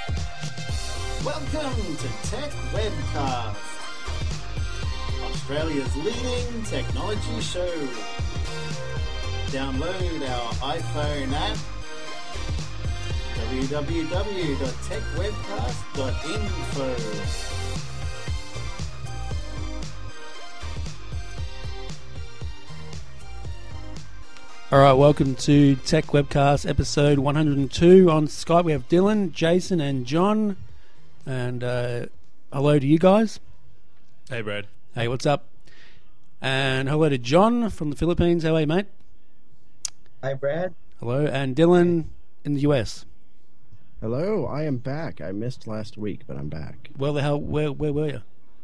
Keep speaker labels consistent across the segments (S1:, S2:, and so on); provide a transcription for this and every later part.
S1: Welcome to Tech Webcast, Australia's leading technology show. Download our iPhone app, www.techwebcast.info.
S2: All right, welcome to Tech Webcast episode 102. On Skype we have Dylan, Jason and John. And hello to you guys.
S3: Hey, Brad.
S2: Hey, what's up? And hello to John from the Philippines. How are you, mate?
S4: Hi, Brad.
S2: Hello. And Dylan in the US.
S5: Hello, I am back. I missed last week, but I'm back.
S2: Well, the hell, where were you?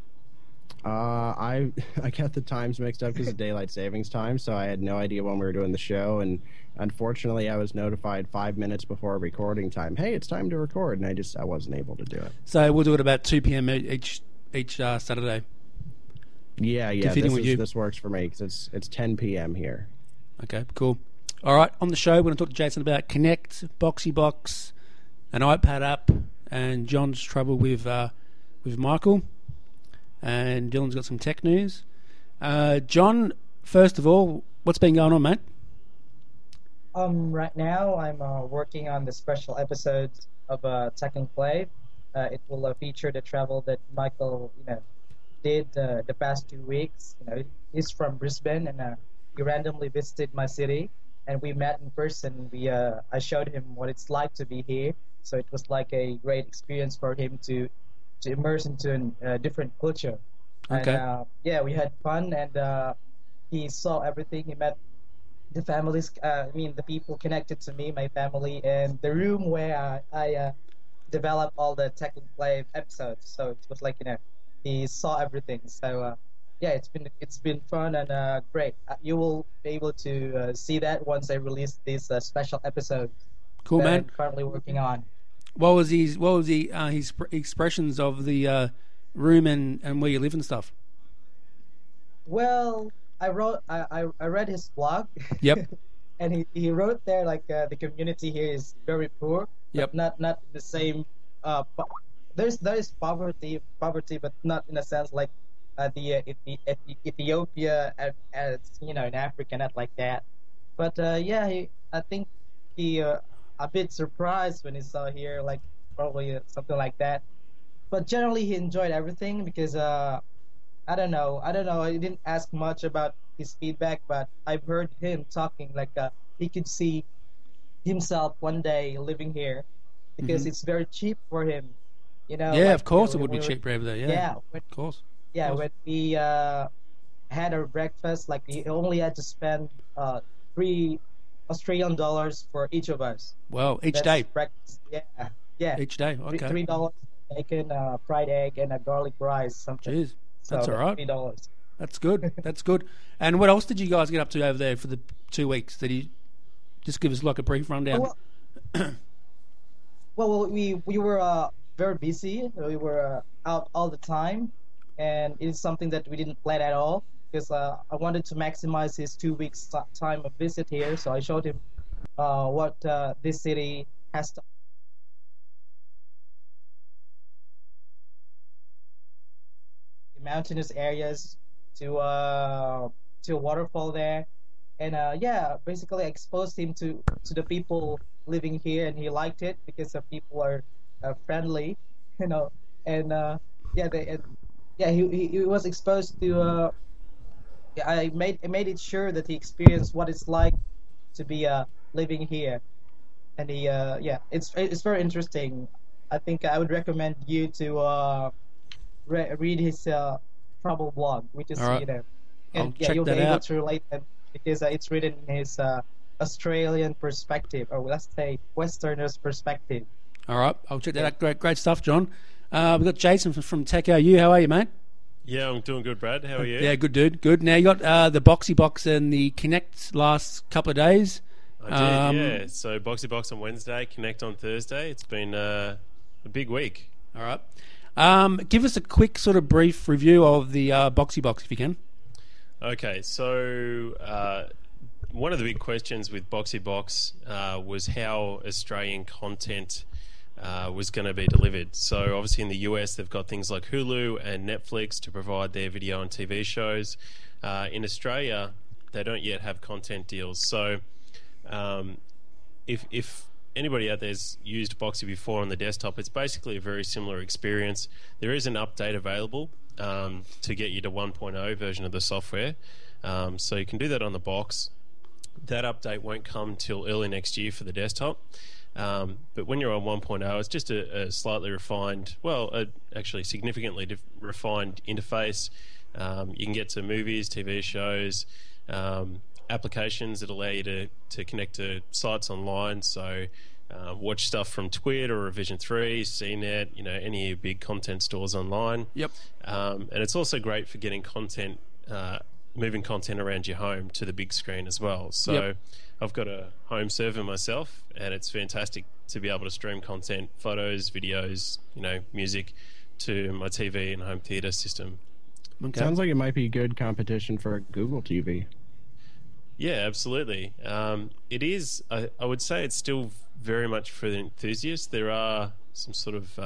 S5: I got the times mixed up because of daylight savings time, so I had no idea when we were doing the show, and unfortunately I was notified 5 minutes before recording time. Hey, it's time to record, and I wasn't able to do it.
S2: So we'll do it about 2 p.m. each Saturday.
S5: Yeah, this works for me because it's 10 p.m. here.
S2: Okay, cool. All right, on the show we're going to talk to Jason about Kinect, BoxyBox, an iPad app, and John's trouble with Michael. And Dylan's got some tech news. John, first of all, what's been going on, mate?
S4: Right now I'm working on the special episodes of Tech Enclave. It will feature the travel that Michael, did the past 2 weeks. He's from Brisbane, and he randomly visited my city, and we met in person. I showed him what it's like to be here, so it was like a great experience for him to immerse into a different culture.
S2: Okay.
S4: And, we had fun, and he saw everything. He met the families, the people connected to me, my family, and the room where I developed all the Tech Enclave episodes. So it was like, he saw everything. So, it's been fun and great. You will be able to see that once I release these special episodes.
S2: Cool,
S4: that
S2: man.
S4: I'm currently working on.
S2: What was his expressions of the room and where you live and stuff?
S4: Well, I read his blog.
S2: Yep.
S4: And he wrote there like the community here is very poor.
S2: Yep.
S4: But not the same. There is poverty, but not in a sense like the Ethiopia as in Africa, not like that. But I think he a bit surprised when he saw here, like probably something like that. But generally he enjoyed everything because I don't know. I didn't ask much about his feedback, but I've heard him talking like he could see himself one day living here because it's very cheap for him.
S2: Yeah, of course it would be cheap over there. Yeah, of course.
S4: Yeah, when we had our breakfast, like he only had to spend $3 Australian for each of us.
S2: Well, each
S4: That's
S2: day.
S4: Breakfast. Yeah.
S2: Each day. Okay.
S4: $3 bacon, fried egg, and a garlic rice. Something.
S2: Jeez, that's all right.
S4: $3.
S2: That's good. That's good. And what else did you guys get up to over there for the 2 weeks? Did you just give us like a brief rundown?
S4: Well, we were very busy. We were out all the time, and it is something that we didn't plan at all because I wanted to maximize his 2 weeks time of visit here. So I showed him what this city has to. Mountainous areas to a waterfall there, and basically I exposed him to the people living here, and he liked it because the people are friendly, and he was exposed to. I made it sure that he experienced what it's like to be living here, and it's very interesting. I think I would recommend you to read his travel blog, which is
S2: right.
S4: and you'll be able to relate them because it's written in his Australian perspective, or let's say Westerner's perspective.
S2: All right, I'll check that out. Great stuff, John. We've got Jason from Tech OU. How are you, mate?
S3: Yeah, I'm doing good, Brad. How are you?
S2: Yeah, good, dude. Good. Now, you got the BoxyBox and the Kinect last couple of days.
S3: I did, yeah. So BoxyBox on Wednesday, Kinect on Thursday. It's been a big week.
S2: All right. Give us a quick sort of brief review of the BoxyBox, if you can.
S3: Okay, so one of the big questions with BoxyBox was how Australian content was going to be delivered. So obviously in the US, they've got things like Hulu and Netflix to provide their video and TV shows. In Australia, they don't yet have content deals. So if anybody out there's used Boxy before on the desktop, it's basically a very similar experience. There is an update available to get you to 1.0 version of the software. So you can do that on the box. That update won't come till early next year for the desktop. But when you're on 1.0, it's just a slightly refined, actually significantly refined interface. You can get to movies, TV shows, applications that allow you to connect to sites online. So watch stuff from Twitter or Revision 3, CNET, any of your big content stores online.
S2: Yep.
S3: And it's also great for getting content, moving content around your home to the big screen as well. So
S2: Yep.
S3: I've got a home server myself, and it's fantastic to be able to stream content, photos, videos, music to my TV and home theater system.
S2: Okay.
S5: Sounds like it might be good competition for Google TV.
S3: Yeah, absolutely. It is. I would say it's still very much for the enthusiasts. There are some sort of,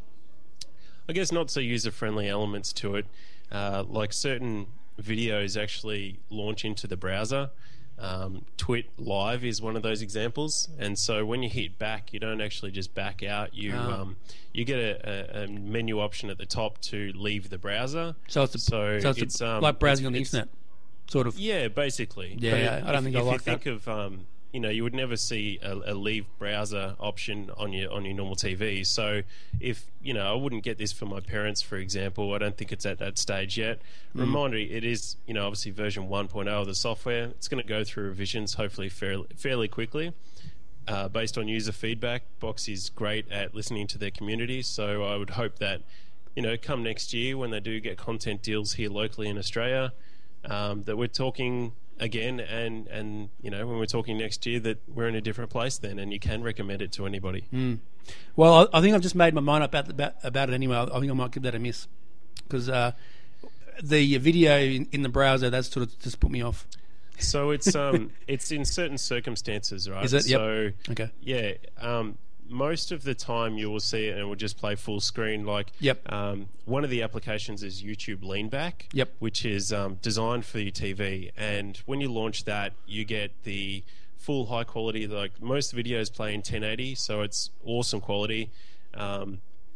S3: I guess, not so user-friendly elements to it. Like certain videos actually launch into the browser. Twit Live is one of those examples, and so when you hit back, you don't actually just back out. You get a menu option at the top to leave the browser.
S2: So it's like browsing on the internet, sort of.
S3: Yeah, basically.
S2: Yeah,
S3: But
S2: I don't think I like
S3: if you think of, you would never see a leave browser option on your normal TV. So if, I wouldn't get this for my parents, for example. I don't think it's at that stage yet. Reminder, it is, obviously version 1.0 of the software. It's going to go through revisions, hopefully fairly quickly. Based on user feedback, Boxy is great at listening to their community. So I would hope that, come next year when they do get content deals here locally in Australia, that we're talking again, and when we're talking next year, that we're in a different place then, and you can recommend it to anybody.
S2: Well, I think I've just made my mind up about it anyway. I think I might give that a miss, because the video in the browser, that's sort of just put me off.
S3: So it's it's in certain circumstances, right?
S2: Is it? Yep.
S3: So
S2: Okay.
S3: yeah, most of the time you will see it and it will just play full screen. Like,
S2: Yep.
S3: One of the applications is YouTube Leanback,
S2: Yep.
S3: which is designed for your TV. And when you launch that, you get the full high quality. Like most videos play in 1080, so it's awesome quality. And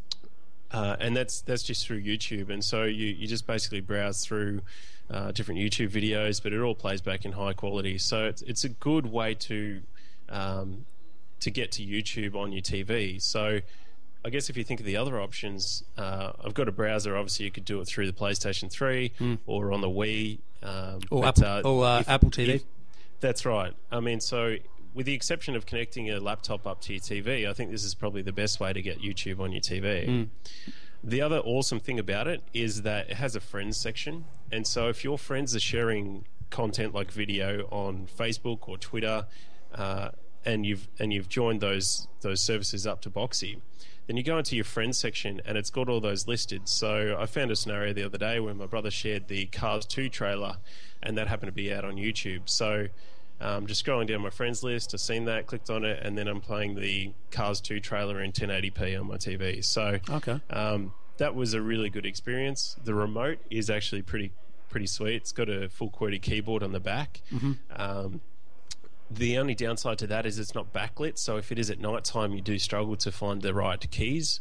S3: that's just through YouTube. And so you just basically browse through different YouTube videos, but it all plays back in high quality. So it's a good way to get to YouTube on your TV. So I guess if you think of the other options, I've got a browser. Obviously, you could do it through the PlayStation 3 or on the Wii.
S2: Or Apple TV.
S3: That's right. I mean, so with the exception of connecting a laptop up to your TV, I think this is probably the best way to get YouTube on your TV. The other awesome thing about it is that it has a friends section. And so if your friends are sharing content like video on Facebook or Twitter, and you've joined those services up to Boxy, then you go into your friends section and it's got all those listed. So I found a scenario the other day where my brother shared the Cars 2 trailer, and that happened to be out on YouTube. So just scrolling down my friends list, I've seen that, clicked on it, and then I'm playing the Cars 2 trailer in 1080p on my TV. So
S2: Okay.
S3: that was a really good experience. The remote is actually pretty sweet. It's got a full QWERTY keyboard on the back. The only downside to that is it's not backlit, so if it is at night time, you do struggle to find the right keys.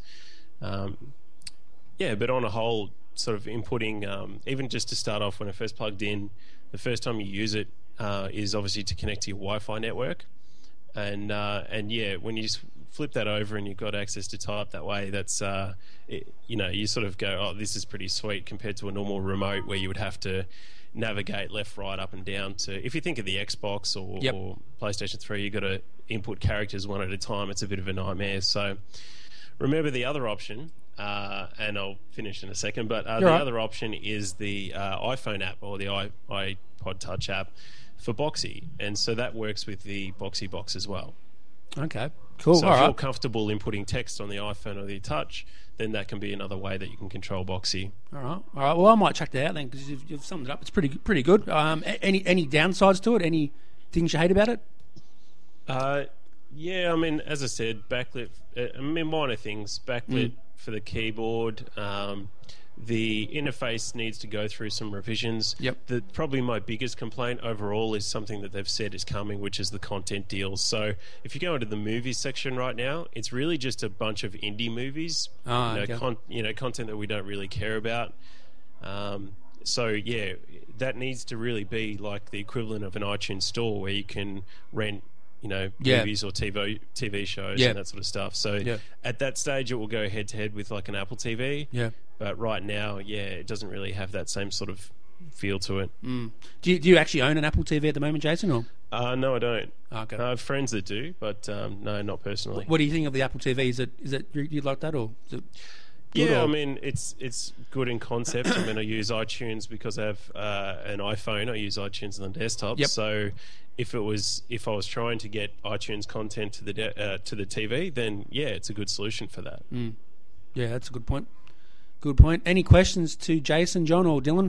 S3: But on a whole, sort of inputting, even just to start off when I first plugged in, the first time you use it is obviously to connect to your Wi-Fi network. And when you just flip that over and you've got access to type that way, that's, you sort of go, oh, this is pretty sweet compared to a normal remote where you would have to navigate left, right, up and down to, if you think of the Xbox or PlayStation 3, you've got to input characters one at a time. It's a bit of a nightmare. So remember the other option, and I'll finish in a second, but the other option is the iPhone app or the iPod Touch app for Boxy. And so that works with the Boxy Box as well.
S2: Okay, cool.
S3: So
S2: All
S3: if you're
S2: right.
S3: comfortable inputting text on the iPhone or the Touch, then that can be another way that you can control Boxy.
S2: All right. Well, I might check that out then, because you've summed it up. It's pretty good. Any downsides to it? Any things you hate about it?
S3: Yeah, I mean, as I said, backlit. I mean, minor things. Backlit for the keyboard. The interface needs to go through some revisions.
S2: Yep.
S3: Probably my biggest complaint overall is something that they've said is coming, which is the content deals. So if you go into the movies section right now, it's really just a bunch of indie movies. Content that we don't really care about. So yeah, that needs to really be like the equivalent of an iTunes store where you can rent, movies or TV shows and that sort of stuff. So at that stage, it will go head to head with like an Apple TV.
S2: Yeah.
S3: But right now, it doesn't really have that same sort of feel to it.
S2: Do you actually own an Apple TV at the moment, Jason? Or
S3: no, I don't.
S2: Okay.
S3: I have friends that do, but no, not personally.
S2: What do you think of the Apple TV? Is it you like that, or is it good,
S3: Yeah,
S2: or?
S3: I mean, it's good in concept. I mean, I use iTunes because I have an iPhone. I use iTunes on the desktop.
S2: Yep.
S3: So if I was trying to get iTunes content to the TV, then it's a good solution for that.
S2: Yeah, that's a good point. Good point. Any questions to Jason, John, or Dylan?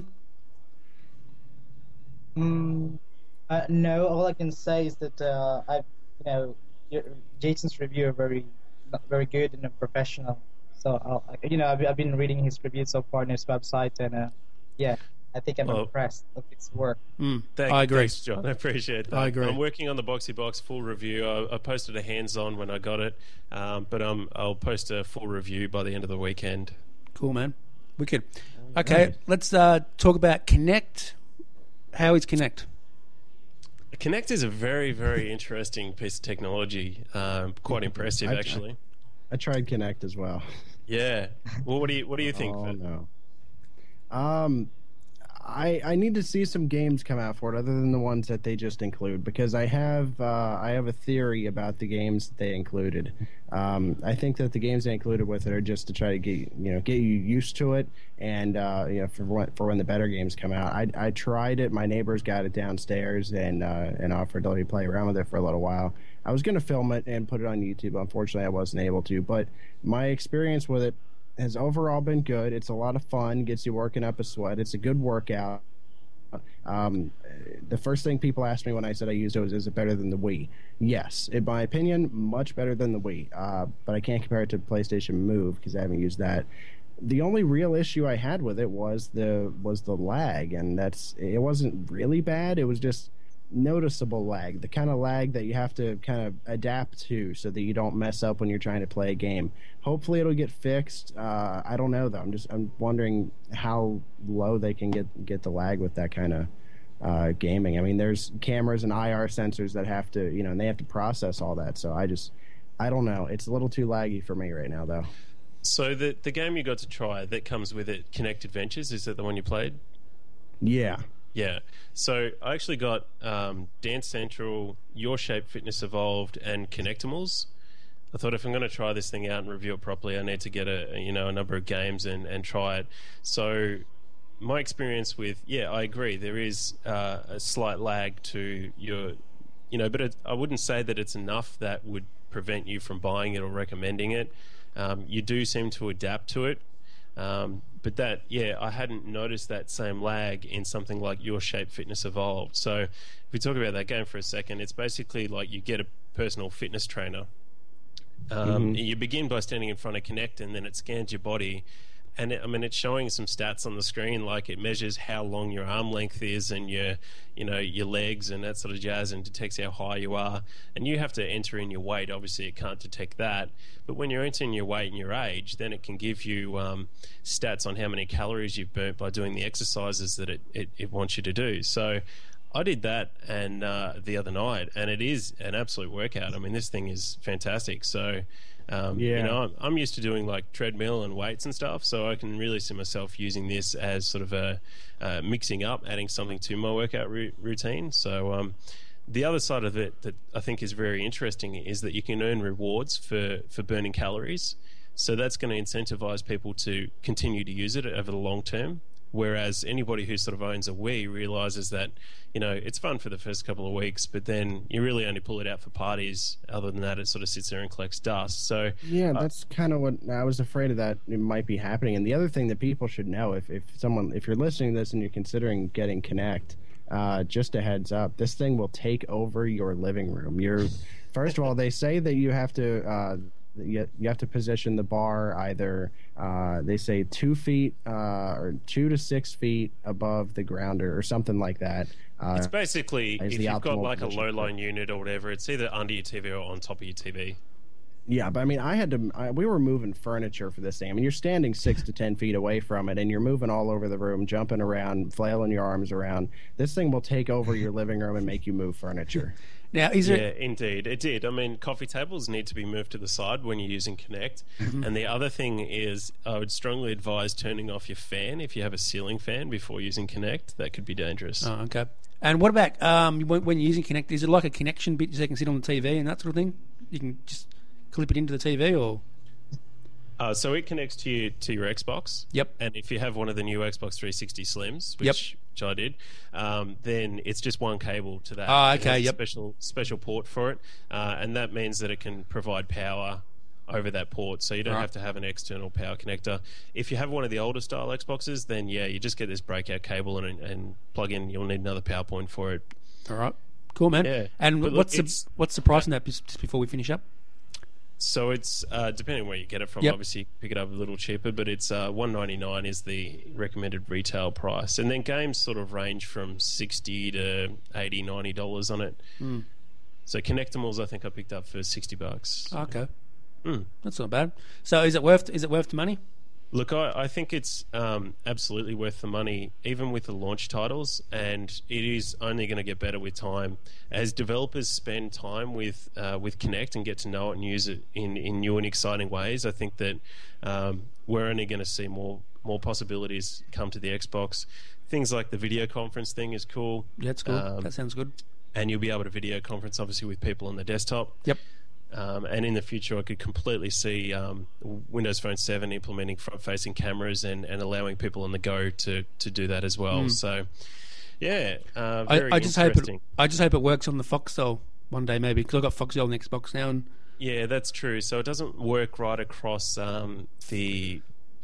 S4: No. All I can say is that Jason's review are very good and professional. So I've been reading his reviews so far on his website, and I think I'm impressed with his work.
S2: I agree.
S3: Thanks, John. I appreciate that.
S2: I agree.
S3: I'm working on the Boxy Box full review. I posted a hands-on when I got it, but I'll post a full review by the end of the weekend.
S2: Cool, man. Wicked. Okay, let's talk about Kinect. How is Kinect?
S3: Kinect is a very, very interesting piece of technology. Quite impressive, actually.
S5: I tried Kinect as well.
S3: Yeah. Well, what do you think?
S5: Oh no. I need to see some games come out for it other than the ones that they just include, because I have a theory about the games that they included. I think that the games they included with it are just to try to get you used to it, and for when the better games come out. I tried it. My neighbors got it downstairs and offered to let me play around with it for a little while. I was going to film it and put it on YouTube. Unfortunately, I wasn't able to. But my experience with it has overall been good. It's a lot of fun, gets you working up a sweat. It's a good workout. The first thing people asked me when I said I used it was, is it better than the Wii? Yes, in my opinion, much better than the Wii. But I can't compare it to PlayStation Move because I haven't used that. The only real issue I had with it was the lag, and it wasn't really bad. It was just noticeable lag, the kind of lag that you have to kind of adapt to so that you don't mess up when you're trying to play a game. Hopefully it'll get fixed. I don't know though. I'm wondering how low they can get the lag with that kind of gaming. I mean, there's cameras and IR sensors that have to, and they have to process all that. So I don't know. It's a little too laggy for me right now though.
S3: So the game you got to try that comes with it, Kinect Adventures, is that the one you played?
S5: Yeah.
S3: Yeah. So I actually got Dance Central, Your Shape Fitness Evolved, and Kinectimals. I thought if I'm going to try this thing out and review it properly, I need to get a number of games and try it. So my experience with, I agree, there is a slight lag to your, but I wouldn't say that it's enough that would prevent you from buying it or recommending it. You do seem to adapt to it. But that, I hadn't noticed that same lag in something like Your Shape Fitness Evolved. So if we talk about that game for a second, it's basically like you get a personal fitness trainer. You begin by standing in front of Kinect, and then it scans your body. And it's showing some stats on the screen, like it measures how long your arm length is and your legs and that sort of jazz, and detects how high you are. And you have to enter in your weight. Obviously, it can't detect that. But when you're entering your weight and your age, then it can give you stats on how many calories you've burnt by doing the exercises that it wants you to do. So I did that and the other night, and it is an absolute workout. I mean, this thing is fantastic. So. I'm used to doing like treadmill and weights and stuff, so I can really see myself using this as sort of a mixing up, adding something to my workout routine. So the other side of it that I think is very interesting is that you can earn rewards for burning calories. So that's going to incentivize people to continue to use it over the long term. Whereas anybody who sort of owns a Wii realizes that, it's fun for the first couple of weeks, but then you really only pull it out for parties. Other than that, it sort of sits there and collects dust. So
S5: yeah, that's kind of what I was afraid of, that it might be happening. And the other thing that people should know, if you're listening to this and you're considering getting Kinect, just a heads up, this thing will take over your living room. First of all, they say that you have to position the bar either they say 2 feet or 2 to 6 feet above the ground or something like that.
S3: It's basically if you've got like a low line unit or whatever, it's either under your TV or on top of your TV.
S5: Yeah, but I mean, we were moving furniture for this thing. I mean, you're standing 6 to 10 feet away from it, and you're moving all over the room, jumping around, flailing your arms around. This thing will take over your living room and make you move furniture.
S2: Now,
S3: Yeah, indeed, it did. I mean, coffee tables need to be moved to the side when you're using Kinect. And the other thing is, I would strongly advise turning off your fan if you have a ceiling fan before using Kinect. That could be dangerous.
S2: Oh, okay. And what about when you're using Kinect? Is it like a connection bit so you can sit on the TV and that sort of thing? You can just clip it into the TV, or
S3: so it connects to your Xbox.
S2: Yep.
S3: And if you have one of the new Xbox 360 Slims, which I did, then it's just one cable to that.
S2: Oh, okay.
S3: It has a special port for it, and that means that it can provide power over that port, so you don't have to have an external power connector. If you have one of the older style Xboxes, then you just get this breakout cable and plug in. You'll need another power point for it.
S2: All right, cool, man.
S3: Yeah.
S2: And
S3: But
S2: what's
S3: look,
S2: the price on that just before we finish up?
S3: So it's depending on where you get it from.
S2: Yep.
S3: Obviously, you can pick it up a little cheaper, but it's $199 is the recommended retail price, and then games sort of range from $60 to $80, $90 on it. So Connectimals, I think I picked up for $60.
S2: Okay, that's not bad. So is it worth the money?
S3: Look, I think it's absolutely worth the money, even with the launch titles, and it is only going to get better with time. As developers spend time with Kinect and get to know it and use it in new and exciting ways, I think that we're only going to see more possibilities come to the Xbox. Things like the video conference thing is cool.
S2: Yeah, that's cool. That sounds good.
S3: And you'll be able to video conference, obviously, with people on the desktop.
S2: Yep.
S3: And in the future, I could completely see Windows Phone 7 implementing front-facing cameras and allowing people on the go to do that as well. So, yeah, very
S2: I just
S3: interesting.
S2: hope it works on the Foxtel one day, maybe, because I've got Foxtel on the Xbox now. And
S3: Yeah, that's true. So it doesn't work right across the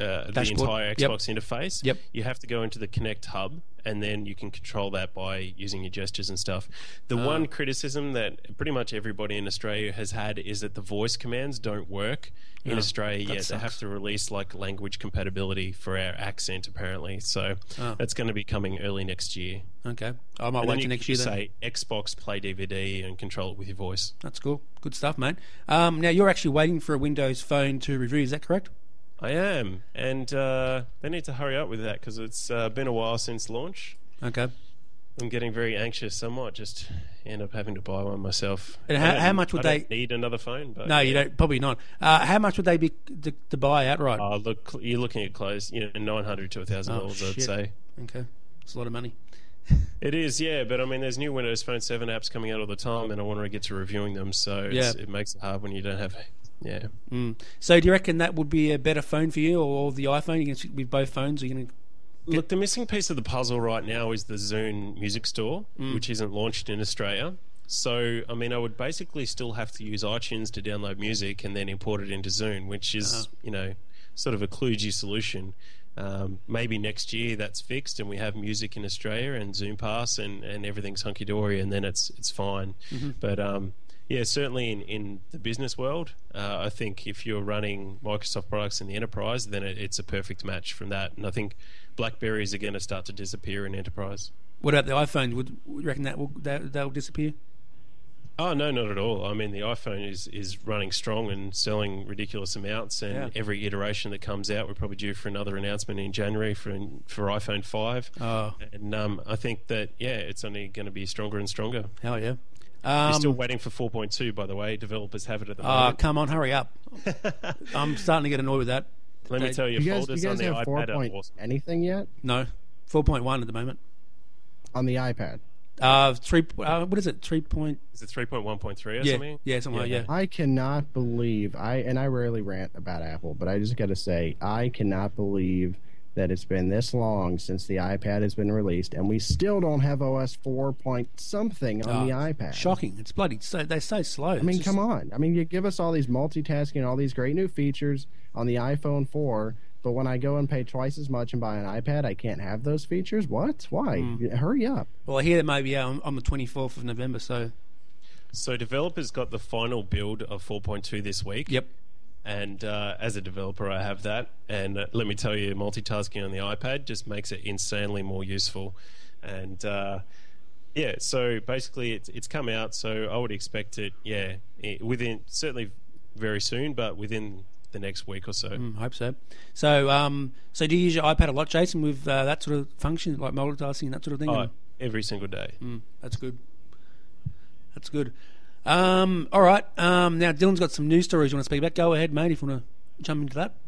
S3: entire
S2: Yep.
S3: Xbox interface.
S2: Yep.
S3: You have to go into the Kinect hub, and then you can control that by using your gestures and stuff. The one criticism that pretty much everybody in Australia has had is that the voice commands don't work in Australia yet. They have to release like language compatibility for our accent apparently. So that's going to be coming early next year.
S2: okay, I might
S3: And
S2: wait
S3: then
S2: till
S3: you
S2: next
S3: can
S2: year
S3: just
S2: then.
S3: say Xbox Play DVD and control it with your voice.
S2: That's cool. Good stuff, mate. Now you're actually waiting for a Windows Phone to review. Is that correct?
S3: I am, and they need to hurry up with that because it's been a while since launch.
S2: Okay.
S3: I'm getting very anxious. I might just end up having to buy one myself.
S2: And how much would
S3: I
S2: they
S3: don't need another phone? But
S2: No, you don't. Probably not. How much would they be to buy outright?
S3: Look, you're looking at close, $900 to $1,000. I'd
S2: shit.
S3: say
S2: Okay, it's a lot of money.
S3: it is. Yeah, but I mean, there's new Windows Phone 7 apps coming out all the time, and I want to get to reviewing them. So it makes it hard when you don't have. Yeah.
S2: So do you reckon that would be a better phone for you, or the iPhone? You can sit with both phones. Or you can.
S3: Look, the missing piece of the puzzle right now is the Zune Music Store, which isn't launched in Australia. So, I mean, I would basically still have to use iTunes to download music and then import it into Zune, which is, sort of a kludgy solution. Maybe next year that's fixed and we have music in Australia and Zune Pass and everything's hunky-dory and then it's fine. But, yeah, certainly in the business world, I think if you're running Microsoft products in the enterprise, then it's a perfect match from that. And I think BlackBerries are going to start to disappear in enterprise.
S2: What about the iPhone? Would you reckon that will disappear?
S3: Oh, no, not at all. I mean, the iPhone is running strong and selling ridiculous amounts, and every iteration that comes out, we're probably due for another announcement in January for iPhone 5.
S2: Oh.
S3: And I think that, it's only going to be stronger and stronger.
S2: Hell yeah.
S3: You're still waiting for 4.2, by the way. Developers have it at the moment.
S2: Oh, come on, hurry up. I'm starting to get annoyed with that.
S3: Let me tell you,
S5: You guys
S3: folders on the
S5: have 4
S3: iPad are
S5: point
S3: awesome.
S5: anything yet?
S2: No, 4.1 at the moment.
S5: On the iPad?
S2: What is it? 3 point...
S3: Is it 3.1.3 or
S2: Yeah,
S3: something?
S2: yeah, something like that.
S5: I cannot believe, I rarely rant about Apple, but I just got to say, I cannot believe that it's been this long since the iPad has been released, and we still don't have OS 4 point something on the iPad.
S2: Shocking. It's bloody... they're so slow.
S5: I mean, come on. I mean, you give us all these multitasking, all these great new features on the iPhone 4, but when I go and pay twice as much and buy an iPad, I can't have those features? What? Why? Hurry up.
S2: Well, I hear that maybe on the 24th of November, so...
S3: So developers got the final build of 4.2 this week.
S2: Yep.
S3: And as a developer, I have that. And let me tell you, multitasking on the iPad just makes it insanely more useful. And yeah, so basically it's come out. So I would expect it, within, certainly very soon, but within the next week or so.
S2: Hope so. So, so do you use your iPad a lot, Jason, with that sort of function, like multitasking and that sort of thing?
S3: Oh, every single day.
S2: That's good. That's good. All right. Now, Dylan's got some news stories you want to speak about. Go ahead, mate, if you want to jump into that.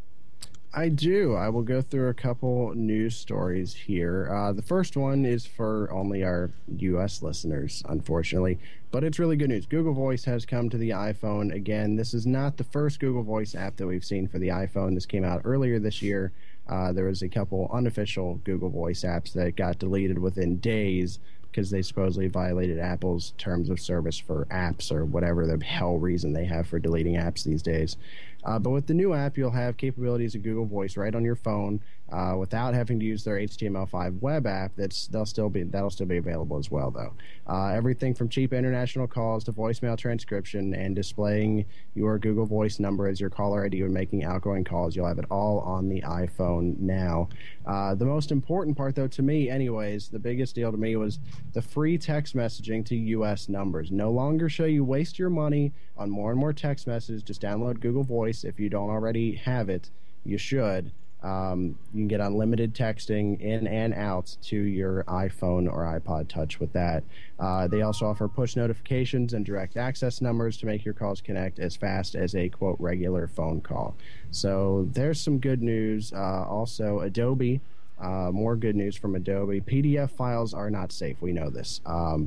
S5: I do. I will go through a couple news stories here. The first one is for only our U.S. listeners, unfortunately, but it's really good news. Google Voice has come to the iPhone again. This is not the first Google Voice app that we've seen for the iPhone. This came out earlier this year. There was a couple unofficial Google Voice apps that got deleted within days because they supposedly violated Apple's terms of service for apps or whatever the hell reason they have for deleting apps these days. But with the new app, you'll have capabilities of Google Voice right on your phone without having to use their HTML5 web app. That'll still be available as well, though. Everything from cheap international calls to voicemail transcription and displaying your Google Voice number as your caller ID when making outgoing calls. You'll have it all on the iPhone now. The most important part, though, to me anyways, the biggest deal to me was the free text messaging to U.S. numbers. No longer shall you waste your money on more and more text messages. Just download Google Voice. If you don't already have it, you should. You can get unlimited texting in and out to your iPhone or iPod Touch with that. They also offer push notifications and direct access numbers to make your calls connect as fast as a, quote, regular phone call. So there's some good news. Also, Adobe, more good news from Adobe. PDF files are not safe. We know this.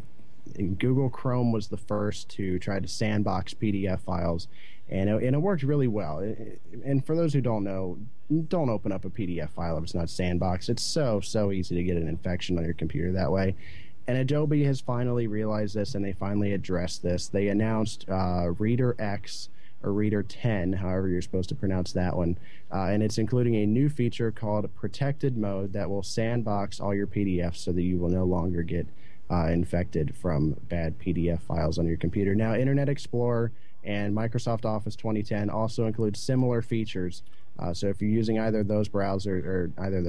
S5: Google Chrome was the first to try to sandbox PDF files, and it worked really well. And for those who don't know, don't open up a PDF file if it's not sandboxed. It's so easy to get an infection on your computer that way. And Adobe has finally realized this, and they finally addressed this. They announced Reader X, or Reader 10, however you're supposed to pronounce that one. And it's including a new feature called Protected Mode that will sandbox all your PDFs so that you will no longer get infected from bad PDF files on your computer. Now, Internet Explorer and Microsoft Office 2010 also include similar features. So if you're using either of those browsers,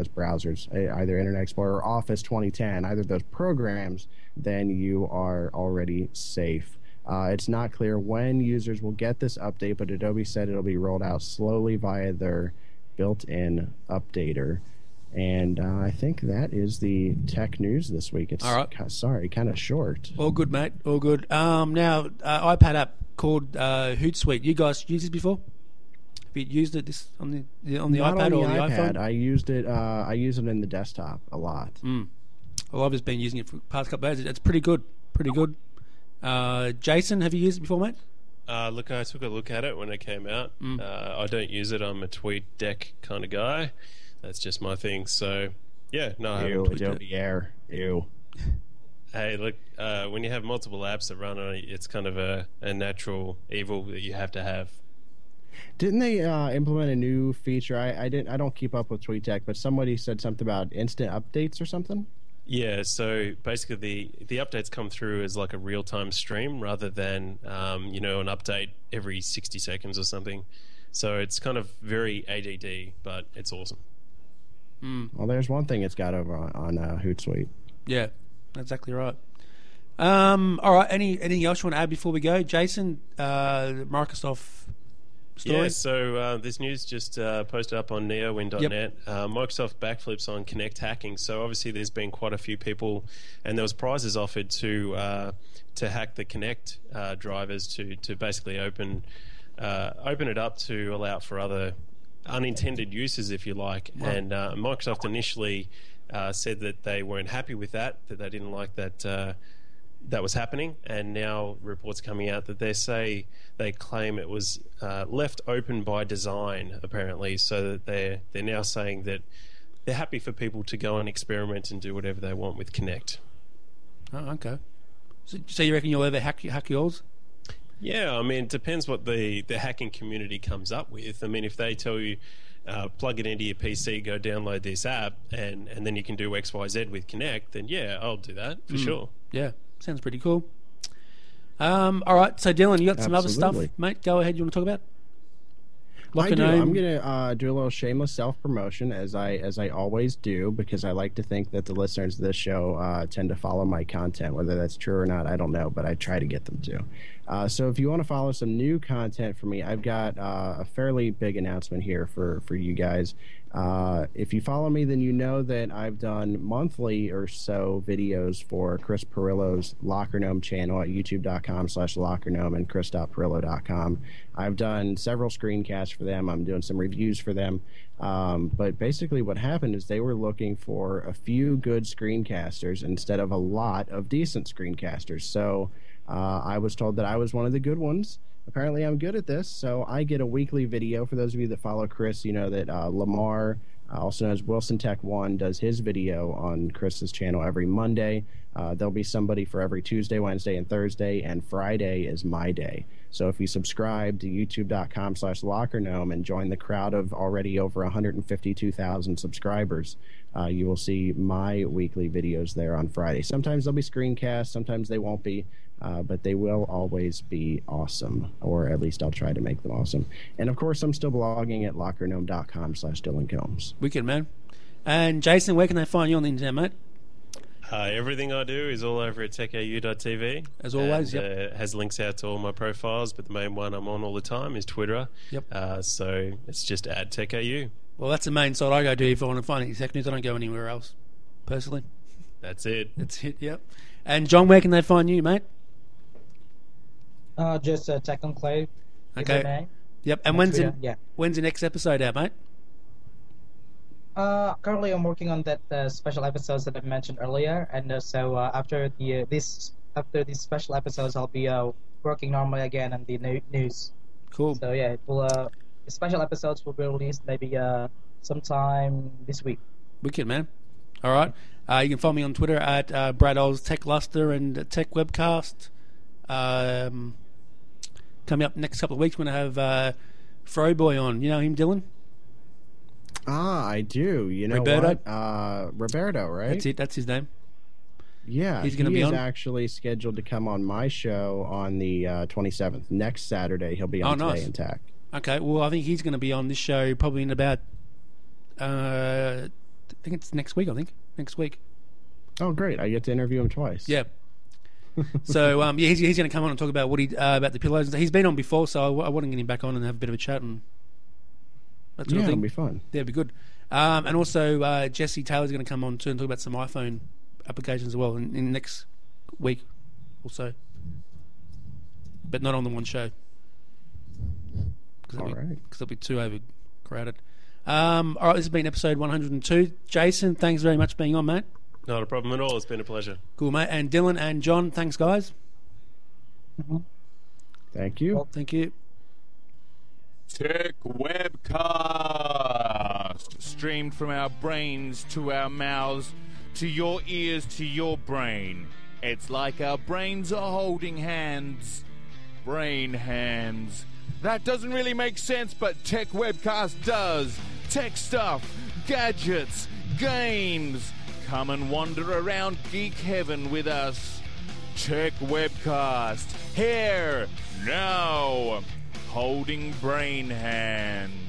S5: either Internet Explorer or Office 2010, either of those programs, then you are already safe. It's not clear when users will get this update, but Adobe said it'll be rolled out slowly via their built-in updater. And I think that is the tech news this week. It's
S2: all right.
S5: Kind of short.
S2: All good, mate. All good. Now, iPad app called Hootsuite. You guys used this before? Have you used it on the
S5: Not
S2: iPad
S5: on
S2: or the
S5: iPad.
S2: iPhone?
S5: I used it. I use it in the desktop a lot.
S2: Well, I've just been using it for the past couple of days. It's pretty good. Pretty good. Jason, have you used it before, mate?
S3: Look, I took a look at it when it came out. I don't use it. I'm a TweetDeck kind of guy. That's just my thing. So, yeah, no, I haven't tweaked
S5: Adobe Air. Ew.
S3: Hey, look, when you have multiple apps that run on it, it's kind of a natural evil that you have to have.
S5: Didn't they implement a new feature? I don't keep up with TweetDeck, but somebody said something about instant updates or something.
S3: Yeah, so basically the updates come through as like a real-time stream rather than an update every 60 seconds or something. So it's kind of very ADD, but it's awesome.
S5: Well, there's one thing it's got over on Hootsuite.
S2: Yeah, exactly right. All right, anything else you want to add before we go? Jason, Microsoft story?
S3: Yeah, so this news just posted up on neowin.net. Microsoft backflips on Kinect hacking. So obviously there's been quite a few people, and there was prizes offered to hack the Kinect drivers to basically open it up to allow for other unintended uses, if you like. Right. And Microsoft initially said that they weren't happy with that they didn't like that was happening, and now reports coming out that they claim it was left open by design, apparently, so that they're now saying that they're happy for people to go and experiment and do whatever they want with Kinect.
S2: Oh, okay. So you reckon you'll ever hack yours?
S3: Yeah, I mean, it depends what the hacking community comes up with. I mean, if they tell you, plug it into your PC, go download this app, and then you can do X, Y, Z with Connect, then yeah, I'll do that for sure.
S2: Yeah, sounds pretty cool. All right, so Dylan, you got some other stuff,
S5: Absolutely.
S2: mate? Go ahead. You want to talk about?
S5: I do.
S2: Lock-a-gnome.
S5: I'm gonna do a little shameless self promotion as I always do, because I like to think that the listeners of this show tend to follow my content. Whether that's true or not, I don't know, but I try to get them to. So if you want to follow some new content from me, I've got a fairly big announcement here for you guys. If you follow me, then you know that I've done monthly or so videos for Chris Perillo's Locker Gnome channel at youtube.com/LockerGnome and chris.perillo.com. I've done several screencasts for them. I'm doing some reviews for them. But basically what happened is they were looking for a few good screencasters instead of a lot of decent screencasters. So I was told that I was one of the good ones. Apparently I'm good at this, so I get a weekly video. For those of you that follow Chris, you know that Lamar, also known as Wilson Tech 1, does his video on Chris's channel every Monday. There'll be somebody for every Tuesday, Wednesday, and Thursday, and Friday is my day. So if you subscribe to youtube.com/LockerGnome and join the crowd of already over 152,000 subscribers, you will see my weekly videos there on Friday. Sometimes they'll be screencasts, sometimes they won't be. But they will always be awesome, or at least I'll try to make them awesome. And of course, I'm still blogging at lockergnome.com/Dylan Combs.
S2: Wicked, man. And Jason, where can they find you on the internet, mate?
S3: Everything I do is all over at techau.tv.
S2: As always,
S3: and,
S2: yep.
S3: It has links out to all my profiles, but the main one I'm on all the time is Twitter.
S2: Yep.
S3: So it's just at techau.
S2: Well, that's the main site I go to if I want to find any tech news. I don't go anywhere else, personally.
S3: That's it.
S2: That's it, yep. And John, where can they find you, mate?
S4: Just Tech Enclave.
S2: Okay.
S4: username.
S2: Yep. And
S4: Twitter,
S2: when's the next episode out, mate?
S4: Currently, I'm working on that special episodes that I mentioned earlier, and so after these special episodes, I'll be working normally again on the news.
S2: Cool.
S4: So yeah, it will. The special episodes will be released maybe sometime this week.
S2: Wicked, man. All right. You can follow me on Twitter at Brad Oz Tech Luster and Tech Webcast. Coming up next couple of weeks, we're going to have Froboy on. You know him, Dylan?
S5: I do. You know
S2: Roberto?
S5: what? Roberto, right?
S2: That's it. That's his name.
S5: Yeah,
S2: He's gonna be
S5: is
S2: on?
S5: actually scheduled to come on my show on the 27th. Next Saturday, he'll be on
S2: Oh, nice.
S5: Today in Tech.
S2: Okay, well, I think he's going to be on this show probably in about, I think it's next week, Next week.
S5: Oh, great. I get to interview him twice.
S2: Yeah. So, yeah, he's going to come on and talk about what about the pillows. He's been on before, so I want to get him back on and have a bit of a chat and that sort
S5: Yeah,
S2: of
S5: it'll
S2: thing.
S5: be fun.
S2: Yeah, it'd be good. And also, Jesse Taylor's going to come on too and talk about some iPhone applications as well in next week or so. But not on the one show.
S5: All right.
S2: Because it'll be too overcrowded. All right, this has been episode 102. Jason, thanks very much for being on, mate.
S3: Not a problem at all. It's been a pleasure.
S2: Cool, mate. And Dylan and John, thanks, guys.
S5: Thank you.
S4: Well,
S2: Thank you.
S6: Tech Webcast, streamed from our brains to our mouths, to your ears, to your brain. It's like our brains are holding hands. Brain hands. That doesn't really make sense, but Tech Webcast does. Tech stuff, gadgets, games. Come and wander around geek heaven with us. Tech Webcast, here, now, holding brain hands.